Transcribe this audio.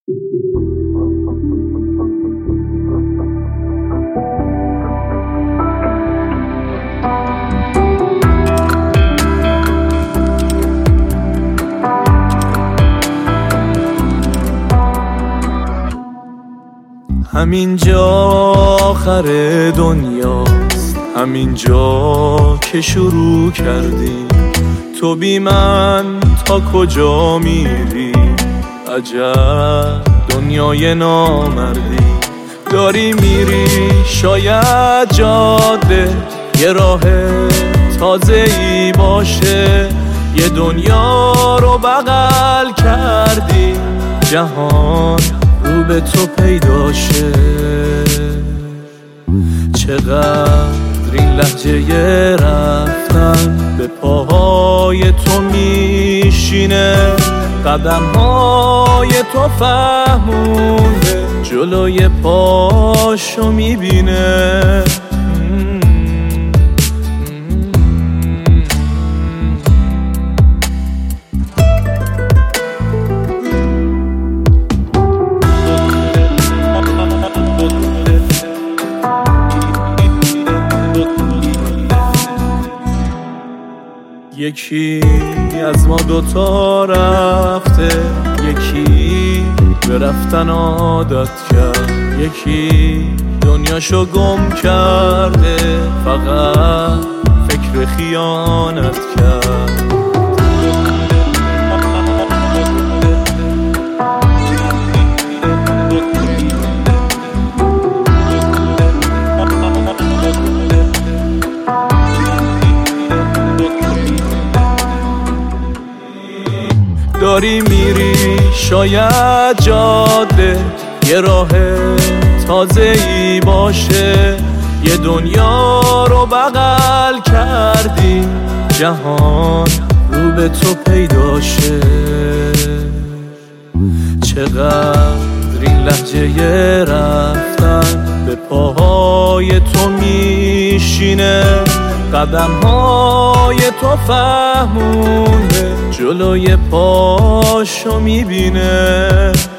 همینجا آخر دنیاست، همینجا که شروع کردی. تو بی من تا کجا میری؟ عجب دنیای نامردی. داری میری شاید جاده یه راه تازه‌ای باشه، یه دنیا رو بغل کردی، جهان رو به تو پیدا شه. چقدر این لحظه رفتن به پاهای تو میشینه، قدمهای تو فهمونده جلوی پاشو میبینه. یکی از ما دوتا رفته، یکی به رفتن عادت کرد، یکی دنیاشو گم کرده، فقط فکر خیانت کرد. داری میری شاید جاده یه راه تازه‌ای باشه، یه دنیا رو بغل کردی، جهان رو به تو پیدا شه. چقدر این لحظه رفتن به پاهای تو میشینه، قدمهای تو فهمونده جلوی پاشو میبینه.